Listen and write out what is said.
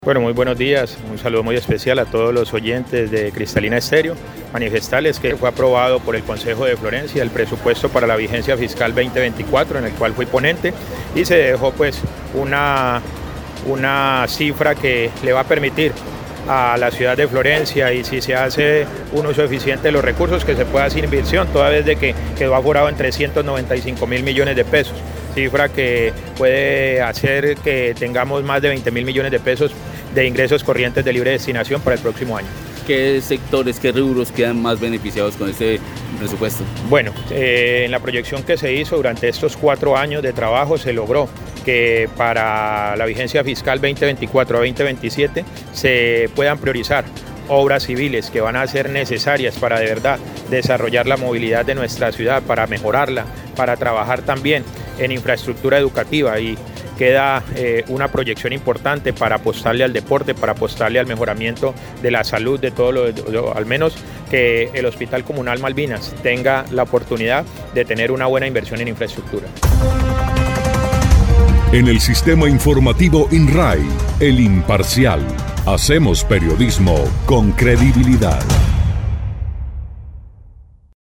Bueno, muy buenos días, un saludo muy especial a todos los oyentes de Cristalina Estéreo. Manifestarles que fue aprobado por el Consejo de Florencia el presupuesto para la vigencia fiscal 2024, en el cual fui ponente, y se dejó pues una cifra que le va a permitir a la ciudad de Florencia, y si se hace un uso eficiente de los recursos, que se pueda hacer inversión, toda vez de que quedó aforado en 395.000 millones de pesos, cifra que puede hacer que tengamos más de 20.000 millones de pesos de ingresos corrientes de libre destinación para el próximo año. ¿Qué sectores, qué rubros quedan más beneficiados con este presupuesto? Bueno, en la proyección que se hizo durante estos 4 años de trabajo se logró que para la vigencia fiscal 2024 a 2027 se puedan priorizar obras civiles que van a ser necesarias para de verdad desarrollar la movilidad de nuestra ciudad, para mejorarla, para trabajar también en infraestructura educativa, y queda una proyección importante para apostarle al deporte, para apostarle al mejoramiento de la salud de al menos que el Hospital Comunal Malvinas tenga la oportunidad de tener una buena inversión en infraestructura. En el sistema informativo INRAI, El Imparcial, hacemos periodismo con credibilidad.